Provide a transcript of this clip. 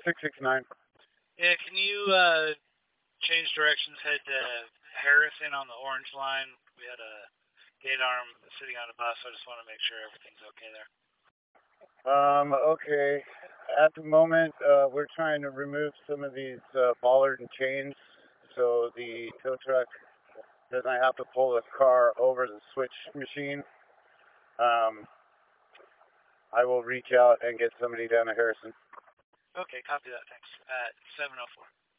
669. Yeah, can you change directions, head to Harrison on the orange line? We had a gate arm sitting on a bus, so I just want to make sure everything's okay there. Okay. At the moment, we're trying to remove some of these bollard and chains so the tow truck doesn't have to pull the car over the switch machine. I will reach out and get somebody down to Harrison. Okay, copy that. Thanks. At 7:04.